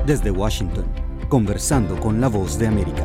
Desde Washington, conversando con la voz de América.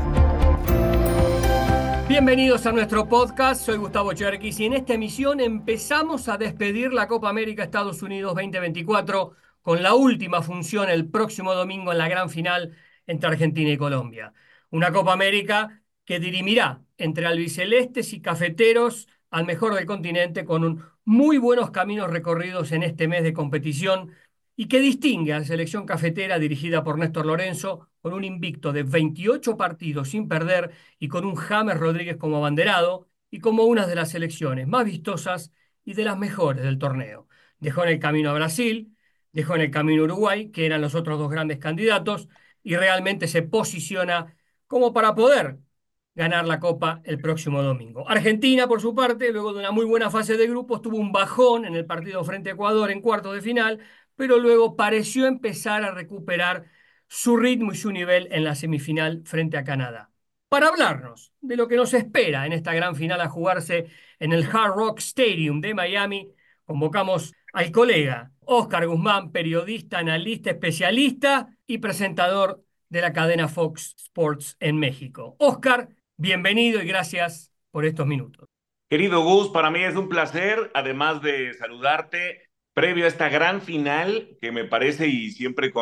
Bienvenidos a nuestro podcast, soy Gustavo Cherkis y en esta emisión empezamos a despedir la Copa América Estados Unidos 2024 con la última función el próximo domingo en la gran final entre Argentina y Colombia. Una Copa América que dirimirá entre albicelestes y cafeteros al mejor del continente con muy buenos caminos recorridos en este mes de competición y que distingue a la selección cafetera dirigida por Néstor Lorenzo con un invicto de 28 partidos sin perder y con un James Rodríguez como abanderado y como una de las selecciones más vistosas y de las mejores del torneo. Dejó en el camino a Brasil, dejó en el camino a Uruguay, que eran los otros dos grandes candidatos, y realmente se posiciona como para poder ganar la Copa el próximo domingo. Argentina, por su parte, luego de una muy buena fase de grupos, tuvo un bajón en el partido frente a Ecuador en cuartos de final, pero luego pareció empezar a recuperar su ritmo y su nivel en la semifinal frente a Canadá. Para hablarnos de lo que nos espera en esta gran final a jugarse en el Hard Rock Stadium de Miami, convocamos al colega Oscar Guzmán, periodista, analista, especialista y presentador de la cadena Fox Sports en México. Oscar, bienvenido y gracias por estos minutos. Querido Gus, para mí es un placer, además de saludarte, previo a esta gran final, que me parece, y siempre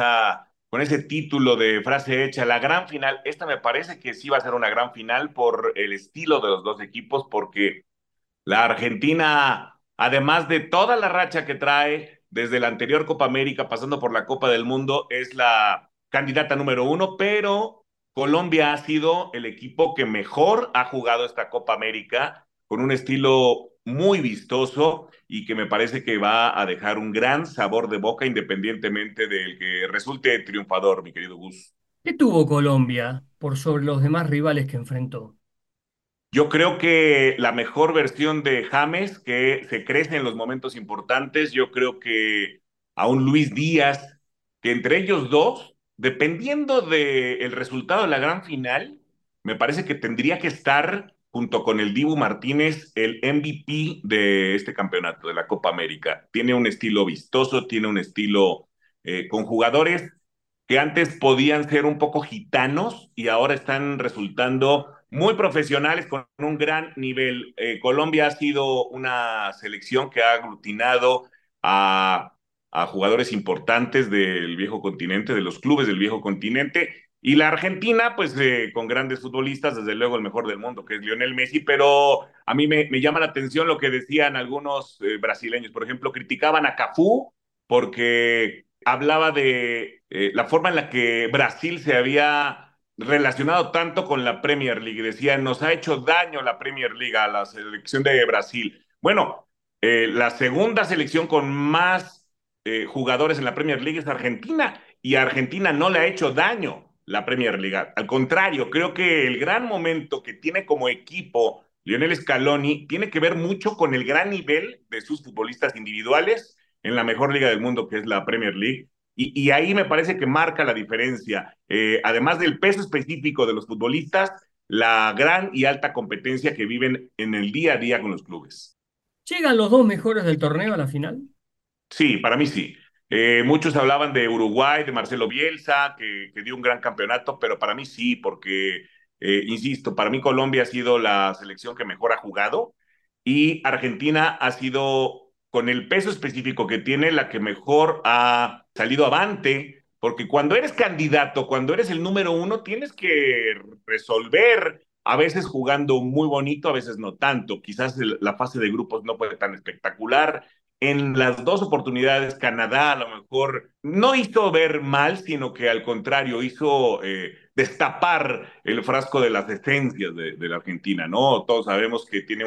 con ese título de frase hecha, la gran final, esta me parece que sí va a ser una gran final por el estilo de los dos equipos, porque la Argentina, además de toda la racha que trae desde la anterior Copa América, pasando por la Copa del Mundo, es la candidata número uno, pero Colombia ha sido el equipo que mejor ha jugado esta Copa América, con un estilo muy vistoso y que me parece que va a dejar un gran sabor de boca independientemente del que resulte triunfador, mi querido Gus. ¿Qué tuvo Colombia por sobre los demás rivales que enfrentó? Yo creo que la mejor versión de James, que se crece en los momentos importantes, yo creo que a un Luis Díaz, que entre ellos dos, dependiendo del resultado de la gran final, me parece que tendría que estar junto con el Dibu Martínez el MVP de este campeonato, de la Copa América. Tiene un estilo vistoso, tiene un estilo con jugadores que antes podían ser un poco gitanos y ahora están resultando muy profesionales con un gran nivel. Colombia ha sido una selección que ha aglutinado a jugadores importantes del viejo continente, de los clubes del viejo continente. Y la Argentina, pues con grandes futbolistas, desde luego el mejor del mundo, que es Lionel Messi, pero a mí me llama la atención lo que decían algunos brasileños. Por ejemplo, criticaban a Cafú porque hablaba de la forma en la que Brasil se había relacionado tanto con la Premier League. Decía, nos ha hecho daño la Premier League a la selección de Brasil. Bueno, la segunda selección con más jugadores en la Premier League es Argentina, y a Argentina no le ha hecho daño la Premier League. Al contrario, creo que el gran momento que tiene como equipo Lionel Scaloni tiene que ver mucho con el gran nivel de sus futbolistas individuales en la mejor liga del mundo, que es la Premier League. Y ahí me parece que marca la diferencia. Además del peso específico de los futbolistas, la gran y alta competencia que viven en el día a día con los clubes. ¿Llegan los dos mejores del torneo a la final? Sí, para mí sí. Muchos hablaban de Uruguay, de Marcelo Bielsa, que dio un gran campeonato, pero para mí sí, porque, insisto, para mí Colombia ha sido la selección que mejor ha jugado y Argentina ha sido, con el peso específico que tiene, la que mejor ha salido avante, porque cuando eres candidato, cuando eres el número uno, tienes que resolver, a veces jugando muy bonito, a veces no tanto. Quizás la fase de grupos no fue tan espectacular. En las dos oportunidades, Canadá a lo mejor no hizo ver mal, sino que al contrario hizo destapar el frasco de las esencias de la Argentina, ¿no? Todos sabemos que tiene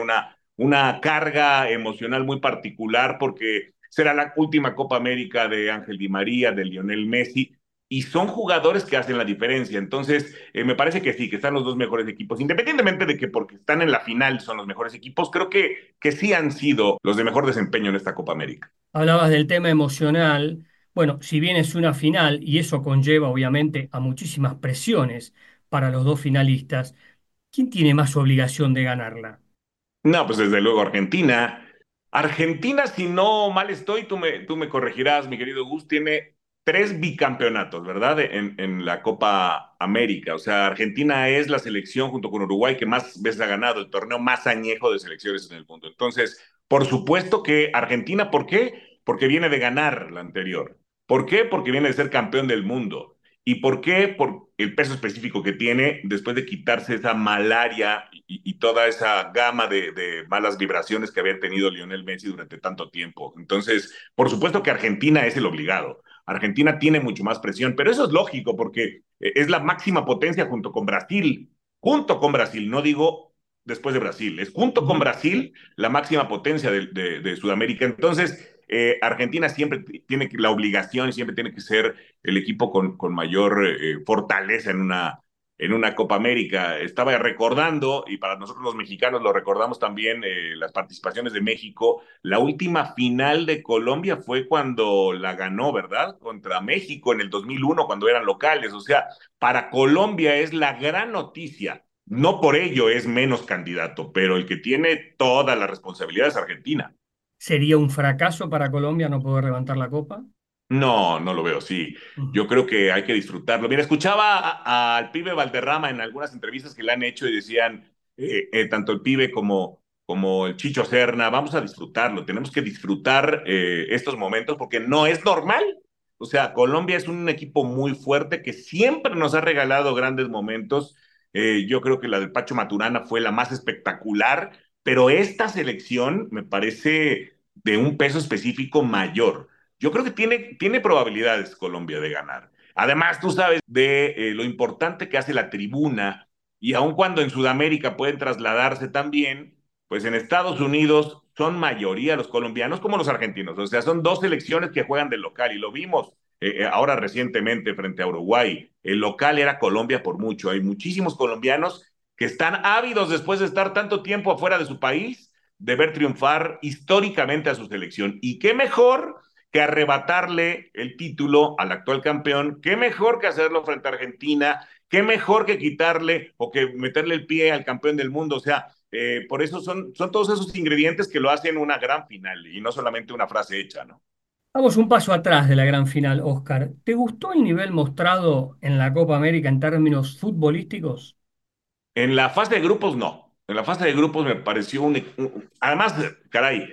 una carga emocional muy particular porque será la última Copa América de Ángel Di María, de Lionel Messi, y son jugadores que hacen la diferencia. Entonces, me parece que sí, que están los dos mejores equipos, independientemente de que porque están en la final son los mejores equipos, creo que sí han sido los de mejor desempeño en esta Copa América. Hablabas del tema emocional. Bueno, si bien es una final y eso conlleva obviamente a muchísimas presiones para los dos finalistas, ¿quién tiene más obligación de ganarla? No, pues desde luego Argentina. Argentina, si no mal estoy, tú me corregirás, mi querido Gus, tiene tres bicampeonatos, ¿verdad? En la Copa América. O sea, Argentina es la selección junto con Uruguay que más veces ha ganado el torneo más añejo de selecciones en el mundo. Entonces, por supuesto que Argentina, ¿por qué? Porque viene de ganar la anterior. ¿Por qué? Porque viene de ser campeón del mundo. ¿Y por qué? Por el peso específico que tiene después de quitarse esa malaria y toda esa gama de malas vibraciones que había tenido Lionel Messi durante tanto tiempo. Entonces, por supuesto que Argentina es el obligado. Argentina tiene mucho más presión, pero eso es lógico porque es la máxima potencia junto con Brasil, no digo después de Brasil, es junto con Brasil la máxima potencia de Sudamérica. Entonces, Argentina siempre tiene la obligación y siempre tiene que ser el equipo con mayor fortaleza en una Copa América. Estaba recordando, y para nosotros los mexicanos lo recordamos también, las participaciones de México. La última final de Colombia fue cuando la ganó, ¿verdad? Contra México en el 2001, cuando eran locales. O sea, para Colombia es la gran noticia. No por ello es menos candidato, pero el que tiene toda la responsabilidad es Argentina. ¿Sería un fracaso para Colombia no poder levantar la copa? No, no lo veo, sí. Ujú. Yo creo que hay que disfrutarlo. Mira, escuchaba al pibe Valderrama en algunas entrevistas que le han hecho y decían, tanto el pibe como el Chicho Serna, vamos a disfrutarlo, tenemos que disfrutar estos momentos porque no es normal. O sea, Colombia es un equipo muy fuerte que siempre nos ha regalado grandes momentos. Yo creo que la del Pacho Maturana fue la más espectacular, pero esta selección me parece de un peso específico mayor. Yo creo que tiene probabilidades Colombia de ganar. Además, tú sabes de lo importante que hace la tribuna y aun cuando en Sudamérica pueden trasladarse también, pues en Estados Unidos son mayoría los colombianos como los argentinos. O sea, son dos selecciones que juegan de local y lo vimos ahora recientemente frente a Uruguay. El local era Colombia por mucho. Hay muchísimos colombianos que están ávidos después de estar tanto tiempo afuera de su país de ver triunfar históricamente a su selección. Y qué mejor que arrebatarle el título al actual campeón, qué mejor que hacerlo frente a Argentina, qué mejor que quitarle o que meterle el pie al campeón del mundo. O sea, por eso son todos esos ingredientes que lo hacen una gran final y no solamente una frase hecha, ¿no? Vamos un paso atrás de la gran final, Oscar. ¿Te gustó el nivel mostrado en la Copa América en términos futbolísticos? En la fase de grupos, no. En la fase de grupos me pareció además, caray,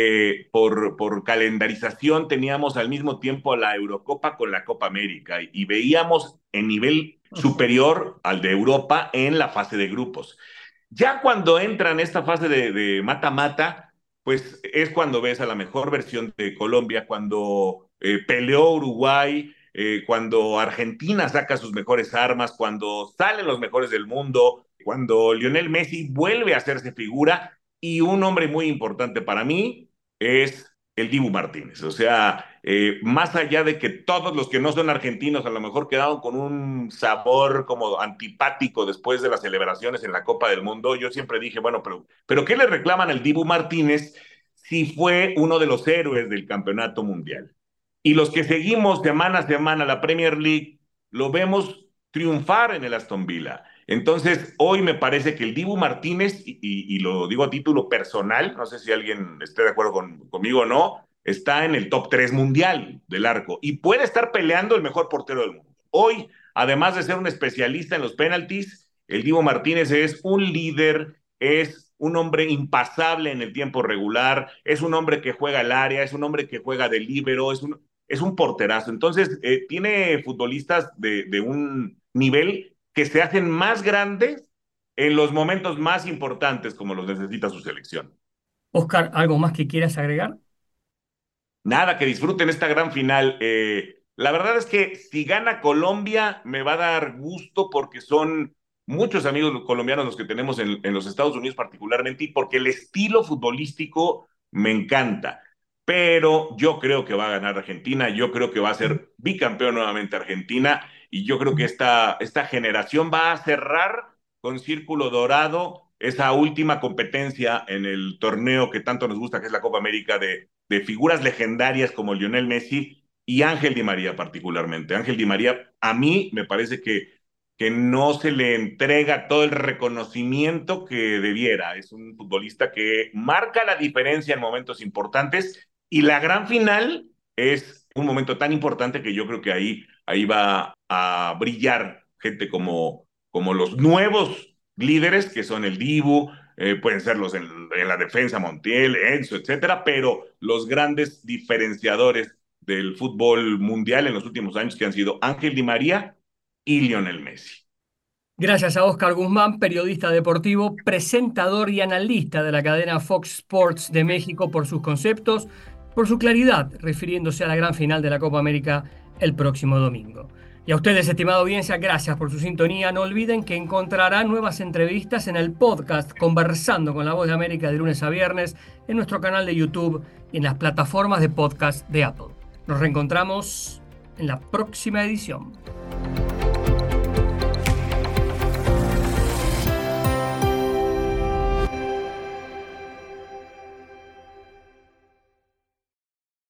por calendarización teníamos al mismo tiempo la Eurocopa con la Copa América y veíamos en nivel superior al de Europa en la fase de grupos. Ya cuando entra en esta fase de mata-mata, pues es cuando ves a la mejor versión de Colombia, cuando peleó Uruguay, cuando Argentina saca sus mejores armas, cuando salen los mejores del mundo, cuando Lionel Messi vuelve a hacerse figura y un hombre muy importante para mí es el Dibu Martínez. O sea, más allá de que todos los que no son argentinos a lo mejor quedaron con un sabor como antipático después de las celebraciones en la Copa del Mundo, yo siempre dije, bueno, pero ¿qué le reclaman al Dibu Martínez si fue uno de los héroes del campeonato mundial? Y los que seguimos semana a semana la Premier League, lo vemos triunfar en el Aston Villa. Entonces, hoy me parece que el Dibu Martínez, y lo digo a título personal, no sé si alguien esté de acuerdo conmigo o no, está en el top 3 mundial del arco y puede estar peleando el mejor portero del mundo. Hoy, además de ser un especialista en los penaltis, el Dibu Martínez es un líder, es un hombre impasable en el tiempo regular, es un hombre que juega al área, es un hombre que juega de líbero, es un porterazo. Entonces, tiene futbolistas de un nivel que se hacen más grandes en los momentos más importantes como los necesita su selección. Oscar, ¿algo más que quieras agregar? Nada, que disfruten esta gran final. La verdad es que si gana Colombia me va a dar gusto porque son muchos amigos colombianos los que tenemos en los Estados Unidos particularmente y porque el estilo futbolístico me encanta. Pero yo creo que va a ganar Argentina, yo creo que va a ser bicampeón nuevamente Argentina y yo creo que esta generación va a cerrar con círculo dorado esa última competencia en el torneo que tanto nos gusta, que es la Copa América de figuras legendarias como Lionel Messi y Ángel Di María particularmente. Ángel Di María, a mí me parece que no se le entrega todo el reconocimiento que debiera. Es un futbolista que marca la diferencia en momentos importantes y la gran final es un momento tan importante que yo creo que ahí va a brillar gente como los nuevos líderes, que son el Dibu, pueden ser los en la defensa, Montiel, Enzo, etcétera, pero los grandes diferenciadores del fútbol mundial en los últimos años que han sido Ángel Di María y Lionel Messi. Gracias a Oscar Guzmán, periodista deportivo, presentador y analista de la cadena Fox Sports de México, por sus conceptos, por su claridad, refiriéndose a la gran final de la Copa América el próximo domingo. Y a ustedes, estimada audiencia, gracias por su sintonía. No olviden que encontrarán nuevas entrevistas en el podcast Conversando con la Voz de América de lunes a viernes, en nuestro canal de YouTube y en las plataformas de podcast de Apple. Nos reencontramos en la próxima edición.